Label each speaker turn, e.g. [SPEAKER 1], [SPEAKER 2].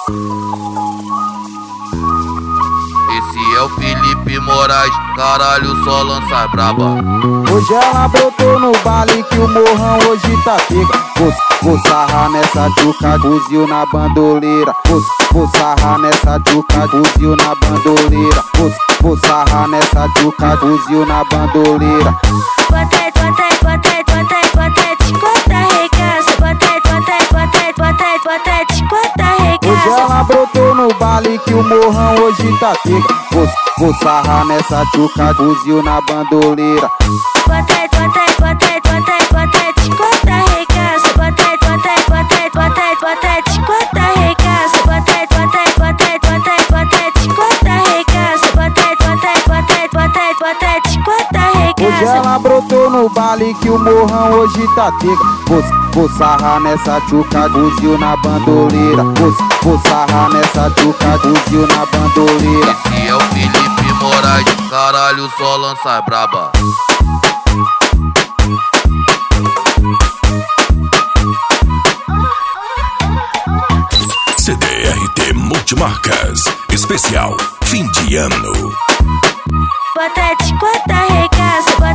[SPEAKER 1] Esse é o Felipe Moraes, caralho, só lança braba.
[SPEAKER 2] Hoje ela brotou no baile que o morrão hoje tá pica. Vou sarrar nessa tchuca, fuzil na bandoleira. Vou sarrar nessa tchuca, fuzil na bandoleira. Vou sarrar nessa tchuca, fuzil na bandoleira.
[SPEAKER 3] Bota, te conta regaça. Bota, te conta regaça.
[SPEAKER 2] Hoje ela brotou no baile que o morrão hoje tá pica. Vou sarrar nessa tchuca, fuzil na bandoleira.
[SPEAKER 3] Bota, te conta regaça. Bota, te conta regaça. Bota, te conta regaça. Bota, te conta regaça.
[SPEAKER 2] Hoje ela brotou no baile que o morrão hoje tá pica. Vou sarrar nessa tchuca, fuzil na bandoleira. Vou sarrar nessa tchuca, fuzil na bandoleira.
[SPEAKER 1] Esse é o Felipe Moraes, caralho, só lança braba.
[SPEAKER 4] CDRT Multimarcas, especial fim de ano.
[SPEAKER 3] Bota, te conta regaça.